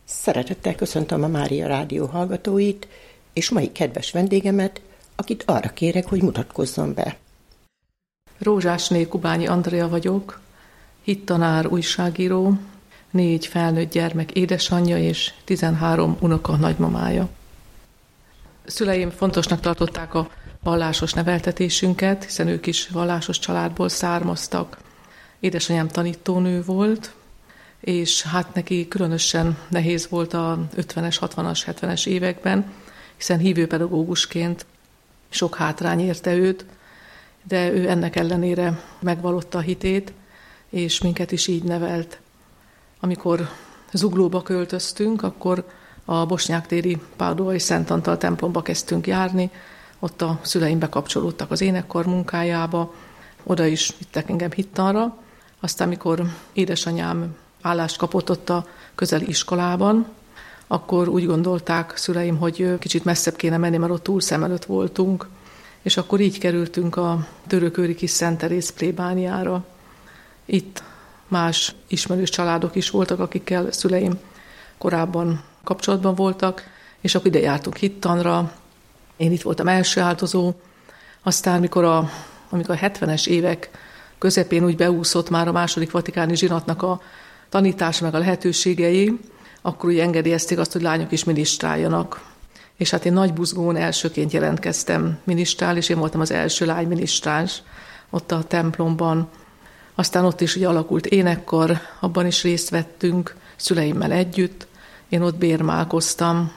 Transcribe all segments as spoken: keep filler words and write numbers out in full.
Szeretettel köszöntöm a Mária Rádió hallgatóit, és mai kedves vendégemet, akit arra kérek, hogy mutatkozzon be. Rózsásné Kubányi Andrea vagyok, hittanár, újságíró, négy felnőtt gyermek édesanyja és tizenhárom unoka nagymamája. Szüleim fontosnak tartották a vallásos neveltetésünket, hiszen ők is vallásos családból származtak. Édesanyám tanítónő volt, és hát neki különösen nehéz volt a ötvenes, hatvanas, hetvenes években, hiszen hívőpedagógusként sok hátrány érte őt, de ő ennek ellenére megvallotta a hitét, és minket is így nevelt. Amikor Zuglóba költöztünk, akkor a bosnyáktéri Páldovai Szent Antal templomba kezdtünk járni, ott a szüleim bekapcsolódtak az énekkar munkájába, oda is vittek engem hittanra. Aztán, mikor édesanyám állást kapott ott a közeli iskolában, akkor úgy gondolták szüleim, hogy kicsit messzebb kéne menni, mert ott túl szem előtt voltunk, és akkor így kerültünk a Törökőri kis Szent Teréz plébániára. Itt más ismerős családok is voltak, akikkel szüleim korábban kapcsolatban voltak, és akkor ide jártunk hittanra. Én itt voltam első áldozó. Aztán, mikor a, amikor a hetvenes évek közepén úgy beúszott már a második vatikáni zsinatnak a tanítás meg a lehetőségei, akkor úgy engedélyezték azt, hogy lányok is minisztráljanak. És hát én nagy buzgón elsőként jelentkeztem minisztrál, és én voltam az első lány minisztráns ott a templomban. Aztán ott is ugye alakult énekkar, abban is részt vettünk szüleimmel együtt. Én ott bérmálkoztam.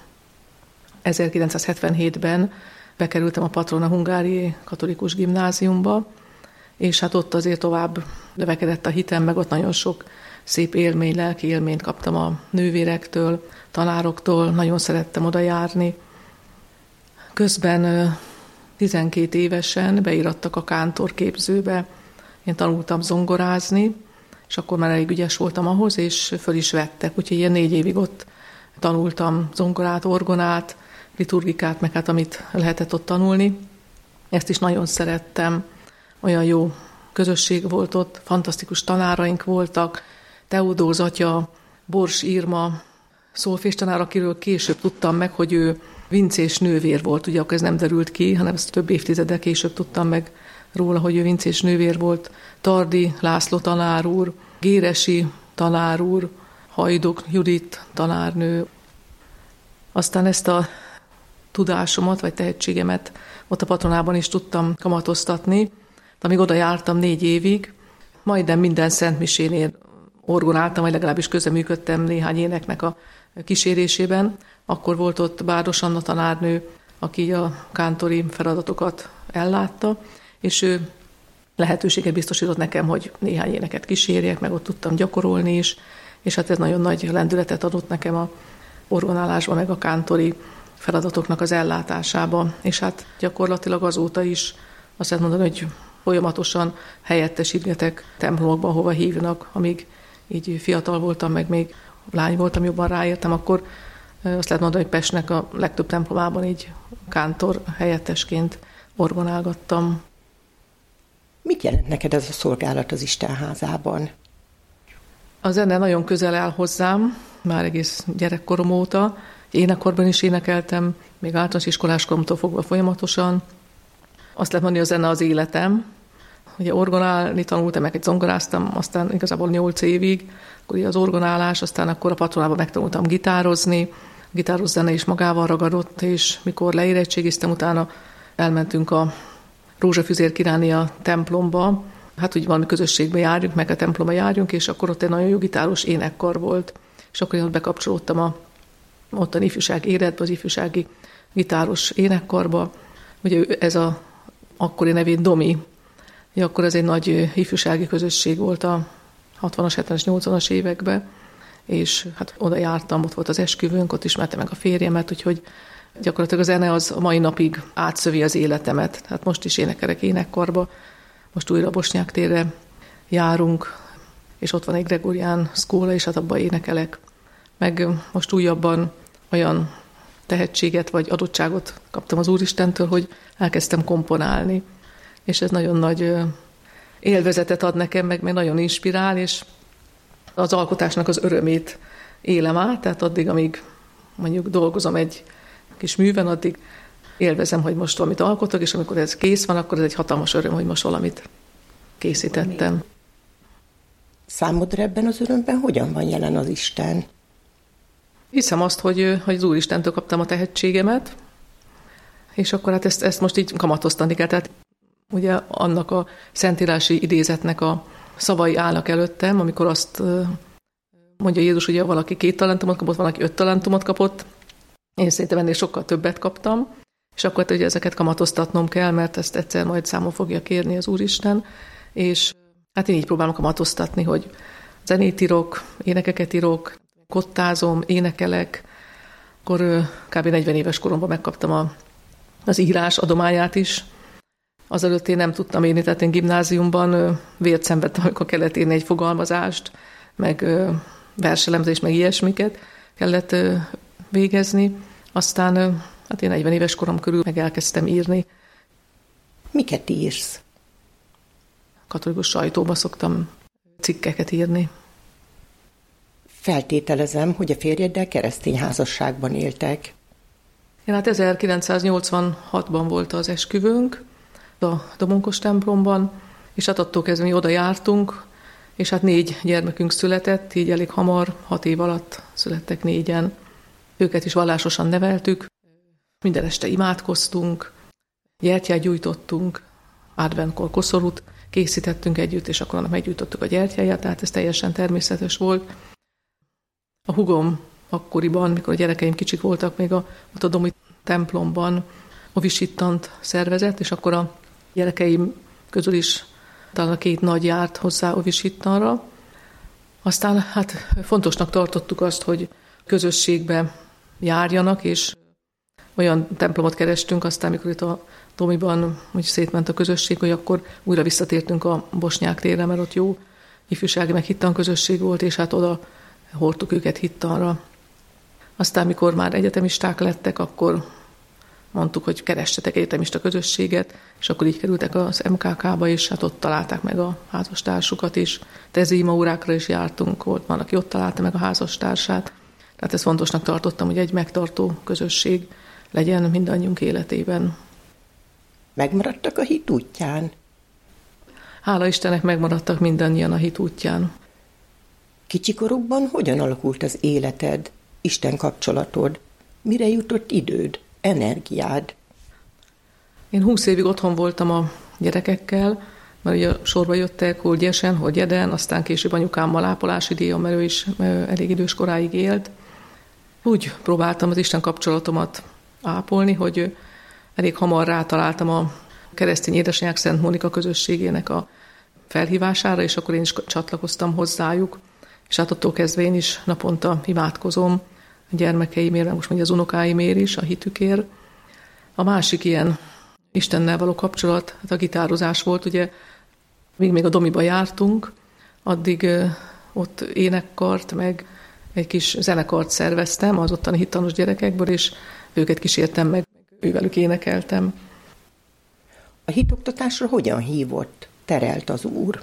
ezerkilencszázhetvenhétben bekerültem a Patrona Hungáriai Katolikus Gimnáziumba, és hát ott azért tovább növekedett a hitem, meg ott nagyon sok szép élmény, lelki élményt kaptam a nővérektől, tanároktól, nagyon szerettem oda járni. Közben tizenkét évesen beirattak a kántorképzőbe, én tanultam zongorázni, és akkor már elég ügyes voltam ahhoz, és föl is vettek, úgyhogy ilyen négy évig ott tanultam zongorát, orgonát, liturgikát, meg hát amit lehetett ott tanulni. Ezt is nagyon szerettem, olyan jó közösség volt ott, fantasztikus tanáraink voltak, Teodóz atya, Bors Irma, szólfés tanár, akiről később tudtam meg, hogy ő vincés nővér volt, ugye akkor ez nem derült ki, hanem ezt több évtizeddel később tudtam meg róla, hogy ő vincés nővér volt, Tardi László tanár úr, Géresi tanár úr, Hajduk Judit tanárnő. Aztán ezt a tudásomat, vagy tehetségemet ott a Patronában is tudtam kamatoztatni, de amíg oda jártam négy évig, majdnem minden szentmisénél orgonáltam, vagy legalábbis közreműködtem néhány éneknek a kísérésében. Akkor volt ott Bárdos Anna tanárnő, aki a kántori feladatokat ellátta, és ő lehetőséget biztosított nekem, hogy néhány éneket kísérjek, meg ott tudtam gyakorolni is, és hát ez nagyon nagy lendületet adott nekem a orgonálásban, meg a kántori feladatoknak az ellátásába, és hát gyakorlatilag azóta is azt lehet mondani, hogy folyamatosan helyettesítgetek templomokban, hova hívnak, amíg így fiatal voltam, meg még lány voltam, jobban ráértem, akkor azt lehet mondani, hogy Pestnek a legtöbb templomában így kántor helyettesként orgonálgattam. Mit jelent neked ez a szolgálat az Istenházában? A zene nagyon közel áll hozzám, már egész gyerekkorom óta. Énekkorban is énekeltem, még általános iskoláskoromtól fogva folyamatosan. Azt lehet mondani, hogy a zene az életem. Ugye orgonálni tanultam, meg egy zongoráztam, aztán igazából nyolc évig, akkor ugye az orgonálás, aztán akkor a Patronában megtanultam gitározni. A gitáros zene is magával ragadott, és mikor leérettségiztem, utána elmentünk a Rózsafüzér Királyné templomba, hát úgy valami közösségbe járjunk, meg a templomba járjunk, és akkor ott egy nagyon jó gitáros énekkar volt. És akkor én ott bekapcsolódtam a ottan ifjúsági életbe, az ifjúsági gitáros énekkarba. Ugye ez a akkori nevén Domi, ugye akkor ez egy nagy ifjúsági közösség volt a hatvanas, hetvenes, nyolcvanas években, és hát oda jártam, ott volt az esküvőnk, ott ismertem meg a férjemet, úgyhogy gyakorlatilag a zene az a mai napig átszövi az életemet. Tehát most is énekelek énekkarba, most újra Bosnyáktérre járunk, és ott van egy Gregorián szkóla, és hát abban énekelek. Meg most újabban olyan tehetséget vagy adottságot kaptam az Úristentől, hogy elkezdtem komponálni. És ez nagyon nagy élvezetet ad nekem, meg, meg nagyon inspirál, és az alkotásnak az örömét élem át, tehát addig, amíg mondjuk dolgozom egy kis műven, addig élvezem, hogy most valamit alkotok, és amikor ez kész van, akkor ez egy hatalmas öröm, hogy most valamit készítettem. Számodra ebben az örömben hogyan van jelen az Isten? Hiszem azt, hogy, hogy az Úristentől kaptam a tehetségemet, és akkor hát ezt, ezt most így kamatoztani kell. Tehát ugye annak a szentírási idézetnek a szavai állnak előttem, amikor azt mondja Jézus, hogy valaki két talentumot kapott, valaki öt talentumot kapott. Én szerintem ennél sokkal többet kaptam, és akkor ugye ezeket kamatoztatnom kell, mert ezt egyszer majd számon fogja kérni az Úristen, és hát én így próbálom kamatoztatni, hogy zenét írok, énekeket írok, kottázom, énekelek, akkor kb. negyven éves koromban megkaptam a, az írás adományát is. Azelőtt én nem tudtam írni, tehát én gimnáziumban vért szenvedtem, amikor kellett írni egy fogalmazást, meg verselemzés, meg ilyesmiket kellett végezni. Aztán hát én negyven éves korom körül meg elkezdtem írni. Miket írsz? Katolikus sajtóba szoktam cikkeket írni. Feltételezem, hogy a férjeddel keresztény házasságban éltek. Én hát ezerkilencszáznyolcvanhatban volt az esküvőnk a Domonkos templomban, és hát attól kezdve mi oda jártunk, és hát négy gyermekünk született, így elég hamar, hat év alatt születtek négyen. Őket is vallásosan neveltük, minden este imádkoztunk, gyertyát gyújtottunk, adventkor koszorút készítettünk együtt, és akkor annak meggyújtottuk a gyertyáját, tehát ez teljesen természetes volt. A hugom akkoriban, mikor a gyerekeim kicsik voltak, még a, a Domi templomban ovisittant szervezett, és akkor a gyerekeim közül is talán a két nagy járt hozzá ovisittanra. Aztán hát fontosnak tartottuk azt, hogy közösségbe járjanak, és olyan templomot kerestünk, aztán mikor itt a Domiban úgy szétment a közösség, hogy akkor újra visszatértünk a Bosnyák térre, mert ott jó ifjúsági meg hittan közösség volt, és hát oda hordtuk őket hittanra. Aztán, mikor már egyetemisták lettek, akkor mondtuk, hogy keressetek egyetemista közösséget, és akkor így kerültek az em ká ká-ba, és hát ott találták meg a házastársukat is. Tezima órákra is jártunk, volt van, aki ott találta meg a házastársát. Tehát ezt fontosnak tartottam, hogy egy megtartó közösség legyen mindannyiunk életében. Megmaradtak a hit útján? Hála Istennek megmaradtak mindannyian a hit útján. Kicsikorukban hogyan alakult az életed, Isten kapcsolatod? Mire jutott időd, energiád? Én húsz évig otthon voltam a gyerekekkel, mert ugye sorba jöttek, hol gyesen, hol gyeden, aztán később anyukámmal ápolási díjon, mert ő is elég idős koráig élt. Úgy próbáltam az Isten kapcsolatomat ápolni, hogy elég hamar rátaláltam a keresztény édesanyák Szent Mónika közösségének a felhívására, és akkor én is csatlakoztam hozzájuk. És hát attól kezdve én is naponta imádkozom a gyermekeimért, meg most mondja az unokáimért is, a hitükért. A másik ilyen Istennel való kapcsolat, hát a gitározás volt, ugye, míg még a Domiba jártunk, addig ott énekkart, meg egy kis zenekart szerveztem az ottani hittanos gyerekekből, és őket kísértem meg, ővelük énekeltem. A hitoktatásra hogyan hívott, terelt az Úr?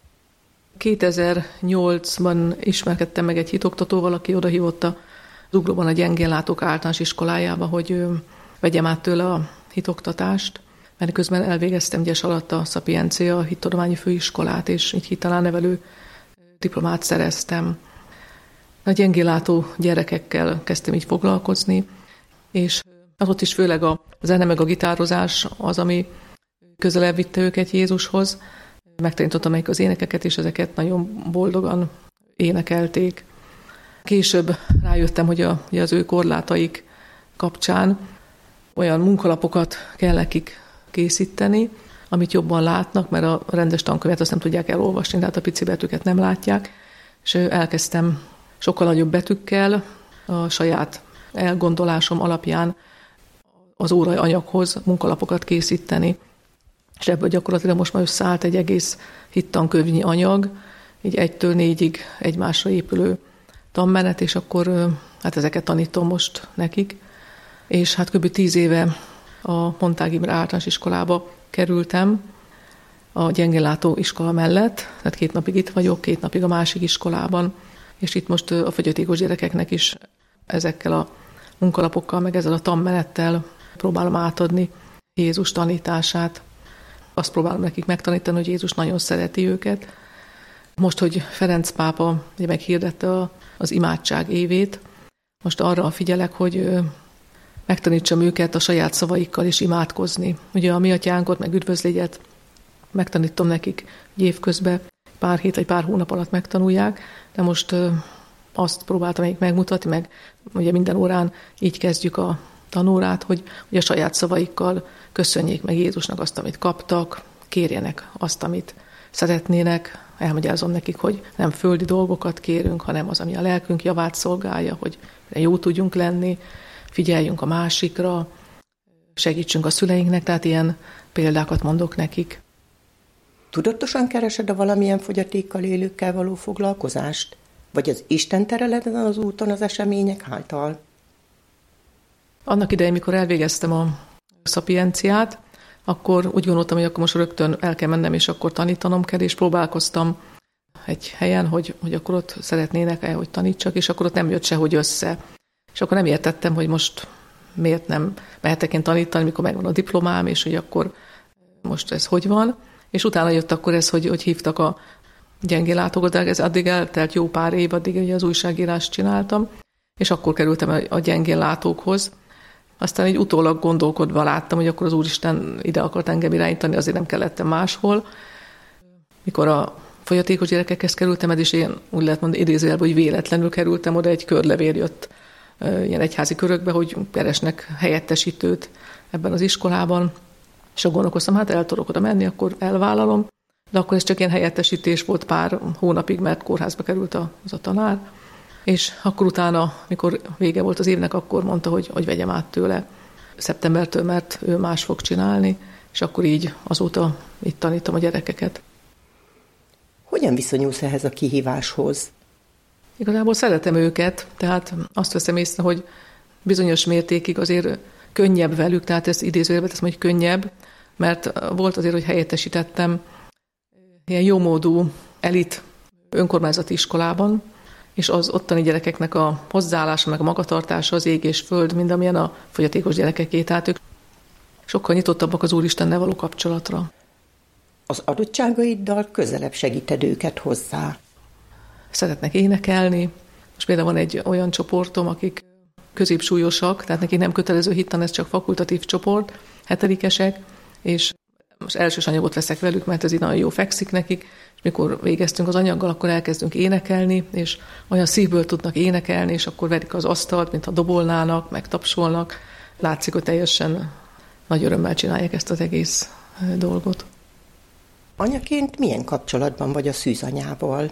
kétezer-nyolcban ismerkedtem meg egy hitoktatóval, aki odahívott a Zuglóban a gyengénlátók általános iskolájába, hogy vegyem át tőle a hitoktatást, mert közben elvégeztem gyes alatt a Szapiencia hittudományi főiskolát, és így hittalánnevelő diplomát szereztem. A gyengénlátó gyerekekkel kezdtem így foglalkozni, és az ott is főleg a zene meg a gitározás az, ami közelebb vitte őket Jézushoz. Megtanítottam az énekeket, és ezeket nagyon boldogan énekelték. Később rájöttem, hogy, a, hogy az ő korlátaik kapcsán olyan munkalapokat kell nekik készíteni, amit jobban látnak, mert a rendes tankönyvet azt nem tudják elolvasni, tehát a pici betűket nem látják, és elkezdtem sokkal nagyobb betűkkel a saját elgondolásom alapján az órai anyaghoz munkalapokat készíteni. És ebből gyakorlatilag most már összeállt egy egész hittankönyvnyi anyag, így egytől négyig egymásra épülő tanmenet, és akkor hát ezeket tanítom most nekik. És hát kb. tíz éve a Montág Imre általános iskolába kerültem a gyengénlátó iskola mellett, tehát két napig itt vagyok, két napig a másik iskolában, És itt most a fogyatékos gyerekeknek is ezekkel a munkalapokkal, meg ezzel a tanmenettel próbálom átadni Jézus tanítását. Azt próbálom nekik megtanítani, hogy Jézus nagyon szereti őket. Most, hogy Ferenc pápa ugye meghirdette az imádság évét, most arra figyelek, hogy megtanítsam őket a saját szavaikkal is imádkozni. Ugye a mi atyánkot, meg üdvözlégyet megtanítom nekik évközben, pár hét vagy pár hónap alatt megtanulják, de most azt próbáltam még megmutatni, meg ugye minden órán így kezdjük a tanórát, hogy, hogy a saját szavaikkal köszönjék meg Jézusnak azt, amit kaptak, kérjenek azt, amit szeretnének. Elmagyarázom nekik, hogy nem földi dolgokat kérünk, hanem az, ami a lelkünk javát szolgálja, hogy jó tudjunk lenni, figyeljünk a másikra, segítsünk a szüleinknek, tehát ilyen példákat mondok nekik. Tudatosan keresed a valamilyen fogyatékkal élőkkel való foglalkozást? Vagy az Isten tereled az úton az események által? Annak idején, mikor elvégeztem a szapienciát, akkor úgy gondoltam, hogy akkor most rögtön el kell mennem, és akkor tanítanom kell, és próbálkoztam egy helyen, hogy, hogy akkor ott szeretnének-e, hogy tanítsak, és akkor ott nem jött sehogy össze. És akkor nem értettem, hogy most miért nem mehetek én tanítani, mikor megvan a diplomám, és hogy akkor most ez hogy van. És utána jött akkor ez, hogy, hogy hívtak a gyengéllátókat, de ez addig eltelt jó pár év, addig ugye az újságírást csináltam, és akkor kerültem a gyengéllátókhoz. Aztán így utólag gondolkodva láttam, hogy akkor az Úristen ide akart engem irányítani, azért nem kellettem máshol. Mikor a fogyatékos gyerekekhez kerültem, ez is én úgy lehet mondani idézőjelben, hogy véletlenül kerültem oda, egy körlevél jött ilyen egyházi körökbe, hogy keresnek helyettesítőt ebben az iskolában, és akkor gondolkoztam, hát el tudok oda menni, akkor elvállalom, de akkor ez csak ilyen helyettesítés volt pár hónapig, mert kórházba került az a tanár, és akkor utána, mikor vége volt az évnek, akkor mondta, hogy, hogy vegyem át tőle szeptembertől, mert ő más fog csinálni, és akkor így azóta itt tanítom a gyerekeket. Hogyan viszonyulsz ehhez a kihíváshoz? Igazából szeretem őket, tehát azt veszem észre, hogy bizonyos mértékig azért könnyebb velük, tehát ezt idézőjelben teszem, hogy könnyebb, mert volt azért, hogy helyettesítettem ilyen jómódú elit önkormányzati iskolában, és az ottani gyerekeknek a hozzáállása, meg a magatartása az ég és föld, mind amilyen a fogyatékos gyerekeké, tehát ők sokkal nyitottabbak az Úristennel való kapcsolatra. Az adottságaiddal közelebb segíted őket hozzá. Szeretnek énekelni. Most például van egy olyan csoportom, akik középsúlyosak, tehát nekik nem kötelező hittan, ez csak fakultatív csoport, hetedikesek, és most elsős anyagot veszek velük, mert ez így nagyon jó fekszik nekik, és mikor végeztünk az anyaggal, akkor elkezdünk énekelni, és olyan szívből tudnak énekelni, és akkor verik az asztalt, mint ha dobolnának, meg tapsolnak. Látszik, hogy teljesen nagy örömmel csinálják ezt az egész dolgot. Anyaként milyen kapcsolatban vagy a szűzanyával?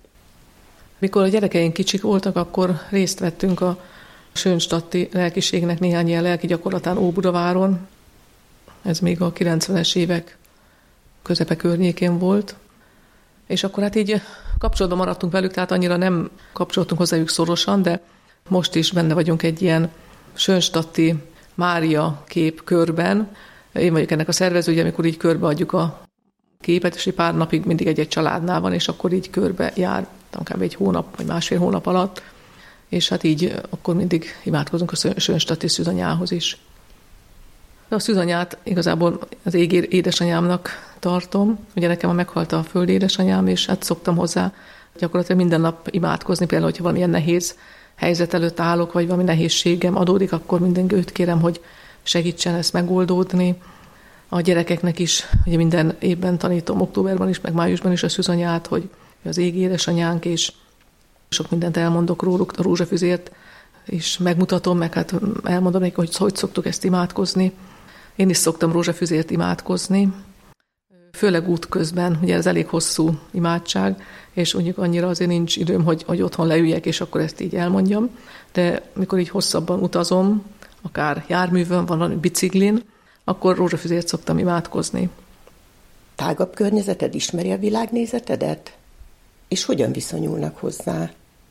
Mikor a gyerekeink kicsik voltak, akkor részt vettünk a Sönstadti lelkiségnek néhány ilyen lelki gyakorlatán Óbudaváron. Ez még a kilencvenes évek közepe környékén volt. És akkor hát így kapcsolatban maradtunk velük, tehát annyira nem kapcsoltunk hozzájuk szorosan, de most is benne vagyunk egy ilyen Sönstadti Mária kép körben. Én vagyok ennek a szervezője, amikor így körbeadjuk a képet, és egy pár napig mindig egy-egy családnál van, és akkor így körbe jár, kb. Egy hónap, vagy másfél hónap alatt, és hát így akkor mindig imádkozunk a Sönstadti szűzanyához is. De a szűzanyát igazából az ég édesanyámnak tartom. Ugye nekem a meghalt a földi édesanyám, és hát szoktam hozzá gyakorlatilag minden nap imádkozni, például, hogyha valamilyen nehéz helyzet előtt állok, vagy valami nehézségem adódik, akkor minden őt kérem, hogy segítsen ezt megoldódni. A gyerekeknek is, ugye minden évben tanítom, októberben is, meg májusban is a szűzanyát, hogy az égi édesanyánk, és sok mindent elmondok róluk, a rózsafüzért is megmutatom, meg hát elmondom nekik, hogy hogy szoktuk ezt imádkozni. Én is szoktam rózsafüzért imádkozni, főleg útközben, ugye ez elég hosszú imádság, és mondjuk annyira azért nincs időm, hogy, hogy otthon leüljek, és akkor ezt így elmondjam, de mikor így hosszabban utazom, akár járművön, van valami biciklin, akkor rózsafüzért szoktam imádkozni. Tágabb környezeted ismeri a világnézetedet? És hogyan viszonyulnak hozzá?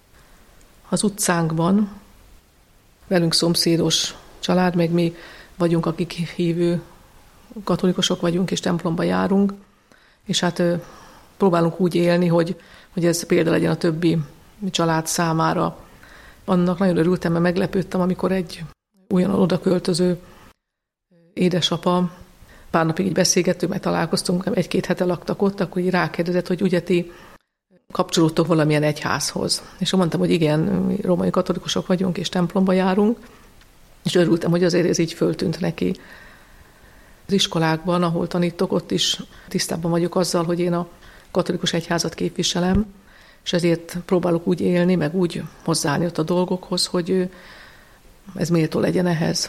Az utcánkban velünk szomszédos család, meg mi vagyunk, akik hívő katolikusok vagyunk, és templomba járunk, és hát próbálunk úgy élni, hogy, hogy ez példa legyen a többi család számára. Annak nagyon örültem, mert meglepődtem, amikor egy újonnan oda költöző édesapa, pár napig így beszélgettünk, meg találkoztunk, egy-két hete laktak ott, akkor így rákérdezett, hogy ugye ti kapcsolódtok valamilyen egyházhoz. És mondtam, hogy igen, mi római katolikusok vagyunk, és templomba járunk, és örültem, hogy azért ez így föltűnt neki. Az iskolákban, ahol tanítok, ott is tisztában vagyok azzal, hogy én a katolikus egyházat képviselem, és ezért próbálok úgy élni, meg úgy hozzáállni ott a dolgokhoz, hogy ez méltó legyen ehhez.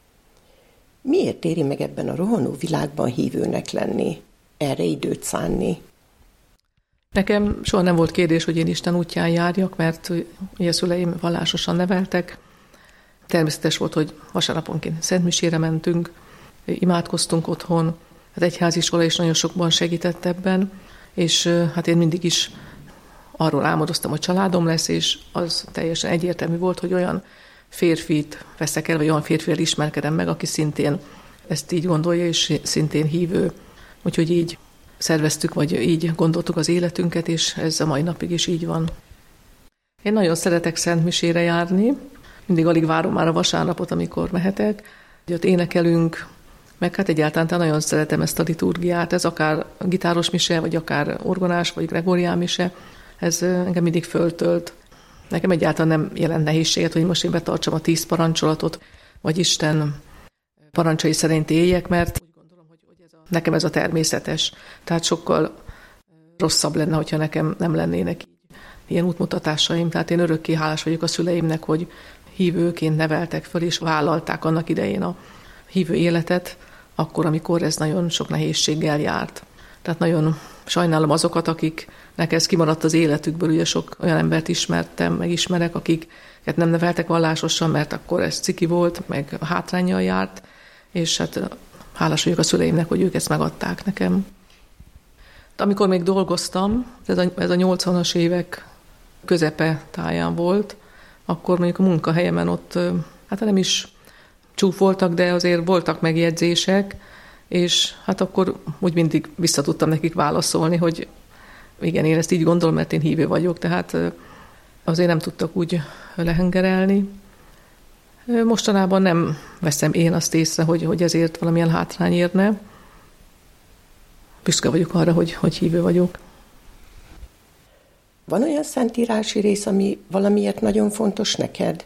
Miért éri meg ebben a rohanó világban hívőnek lenni, erre időt szánni? Nekem soha nem volt kérdés, hogy én Isten útján járjak, mert ugye a szüleim vallásosan neveltek. Természetes volt, hogy vasárnaponként szentmisére mentünk, imádkoztunk otthon. Az egyháziskola is nagyon sokban segített ebben, és hát én mindig is arról álmodoztam, hogy családom lesz, és az teljesen egyértelmű volt, hogy olyan férfit veszek el, vagy olyan férfivel ismerkedem meg, aki szintén ezt így gondolja, és szintén hívő. Úgyhogy így szerveztük, vagy így gondoltuk az életünket, és ez a mai napig is így van. Én nagyon szeretek szentmisére járni, mindig alig várom már a vasárnapot, amikor mehetek. Ott énekelünk, meg hát egyáltalán nagyon szeretem ezt a liturgiát, ez akár gitáros mise, vagy akár orgonás, vagy gregorián mise, ez engem mindig föltölt. Nekem egyáltalán nem jelent nehézséget, hogy most én betartsam a tíz parancsolatot, vagy Isten parancsai szerint éljek, mert úgy gondolom, hogy ez a, nekem ez a természetes. Tehát sokkal rosszabb lenne, hogyha nekem nem lennének így ilyen útmutatásaim. Tehát én örökké hálás vagyok a szüleimnek, hogy hívőként neveltek föl, és vállalták annak idején a hívő életet, akkor, amikor ez nagyon sok nehézséggel járt. Tehát nagyon sajnálom azokat, akiknek ez kimaradt az életükből. Ugye sok olyan embert ismertem, meg ismerek, akiket nem neveltek vallásosan, mert akkor ez ciki volt, meg hátránnyal járt, és hát hálás vagyok a szüleimnek, hogy ők ezt megadták nekem. De amikor még dolgoztam, ez a, ez a nyolcvanas évek közepe táján volt, akkor mondjuk a munkahelyemen ott, hát nem is csúfoltak, de azért voltak megjegyzések, és hát akkor úgy mindig vissza tudtam nekik válaszolni, hogy igen, én ezt így gondolom, mert én hívő vagyok, tehát azért nem tudtak úgy lehengerelni. Mostanában nem veszem én azt észre, hogy, hogy ezért valamilyen hátrány érne. Büszke vagyok arra, hogy, hogy hívő vagyok. Van olyan szentírási rész, ami valamiért nagyon fontos neked?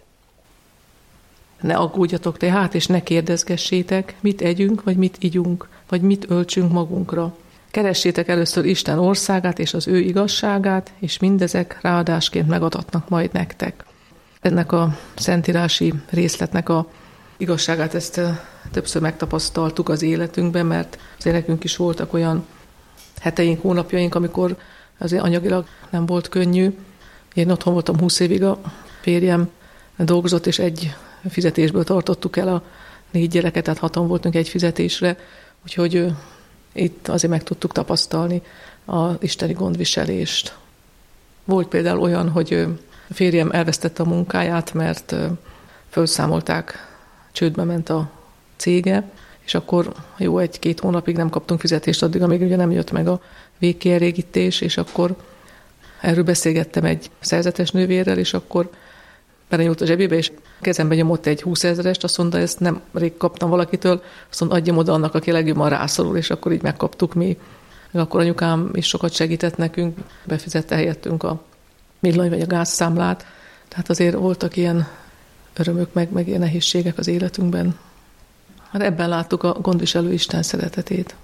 Ne aggódjatok tehát, és ne kérdezgessétek, mit együnk, vagy mit igyunk, vagy mit öltsünk magunkra. Keressétek először Isten országát és az ő igazságát, és mindezek ráadásként megadatnak majd nektek. Ennek a szentírási részletnek a igazságát ezt többször megtapasztaltuk az életünkben, mert azért nekünk is voltak olyan heteink, hónapjaink, amikor azért anyagilag nem volt könnyű. Én otthon voltam húsz évig, a férjem dolgozott, és egy fizetésből tartottuk el a négy gyereket, tehát hatan voltunk egy fizetésre, úgyhogy itt azért meg tudtuk tapasztalni az isteni gondviselést. Volt például olyan, hogy a férjem elvesztette a munkáját, mert felszámolták, csődbe ment a cége, és akkor jó egy-két hónapig nem kaptunk fizetést addig, amíg ugye nem jött meg a végkielégítés, és akkor erről beszélgettem egy szerzetes nővérrel, és akkor belenyúlt a zsebébe, és kezembe nyomott egy húszezrest, azt mondta, ezt nem rég kaptam valakitől, azt mondta, adjam oda annak, aki legjobban rászorul, és akkor így megkaptuk mi. Akkor anyukám is sokat segített nekünk, befizette helyettünk a villany vagy a gázszámlát, tehát azért voltak ilyen örömök, meg, meg ilyen nehézségek az életünkben. Hát ebben láttuk a gondviselő Isten szeretetét.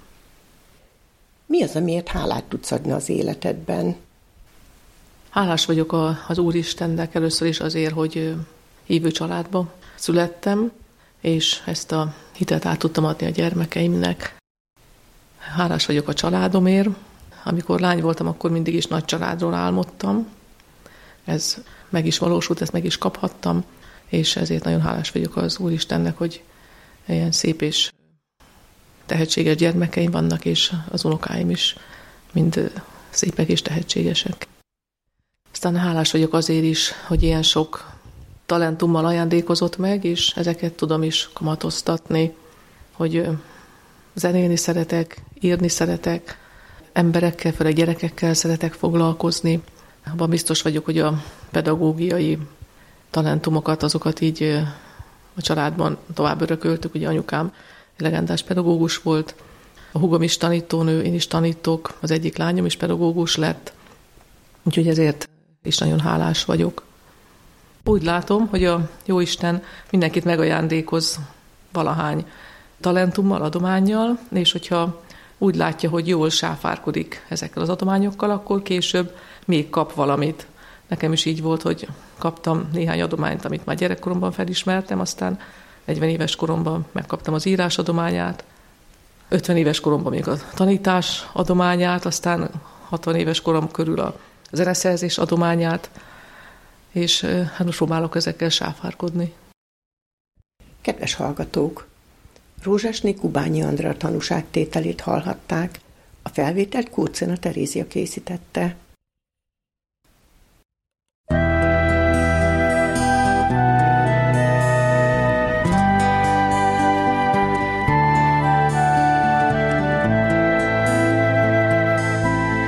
Mi az, amiért hálát tudsz adni az életedben? Hálás vagyok a, az Úristennek először is azért, hogy hívő családba születtem, és ezt a hitet át tudtam adni a gyermekeimnek. Hálás vagyok a családomért. Amikor lány voltam, akkor mindig is nagy családról álmodtam. Ez meg is valósult, ezt meg is kaphattam, és ezért nagyon hálás vagyok az Úristennek, hogy ilyen szép és tehetséges gyermekeim vannak, és az unokáim is mind szépek és tehetségesek. Aztán hálás vagyok azért is, hogy ilyen sok talentummal ajándékozott meg, és ezeket tudom is kamatoztatni, hogy zenélni szeretek, írni szeretek, emberekkel, főleg gyerekekkel szeretek foglalkozni. Abban biztos vagyok, hogy a pedagógiai talentumokat, azokat így a családban tovább örököltük. Ugye anyukám legendás pedagógus volt, a húgom is tanítónő, én is tanítok, az egyik lányom is pedagógus lett, úgyhogy ezért is nagyon hálás vagyok. Úgy látom, hogy a Jóisten mindenkit megajándékoz valahány talentummal, adománnyal, és hogyha úgy látja, hogy jól sáfárkodik ezekkel az adományokkal, akkor később még kap valamit. Nekem is így volt, hogy kaptam néhány adományt, amit már gyerekkoromban felismertem, aztán negyven éves koromban megkaptam az írás adományát, ötven éves koromban még a tanítás adományát, aztán hatvan éves korom körül a zeneszerzés adományát, és hát most próbálok ezekkel sáfárkodni. Kedves hallgatók! Rózsásné Kubányi Andrea tanúságtételét hallhatták. A felvételt Kurcina Terézia készítette.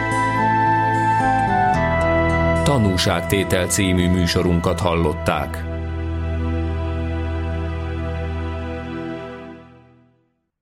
Tanúságtétel című műsorunkat hallották.